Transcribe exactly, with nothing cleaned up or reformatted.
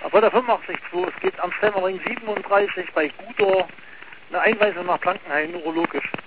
Apollo fünfundachtzig zwei, es geht am Stemmerring siebenunddreißig bei Gudor eine Einweisung nach Blankenhain, neurologisch.